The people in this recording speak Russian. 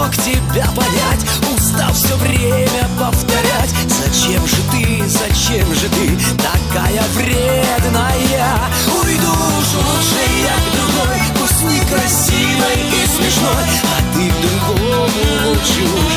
смог тебя понять, устал все время повторять. Зачем же ты такая вредная? Уйду уж лучше я к другой, пусть некрасивой и смешной, а ты к другому лучше уж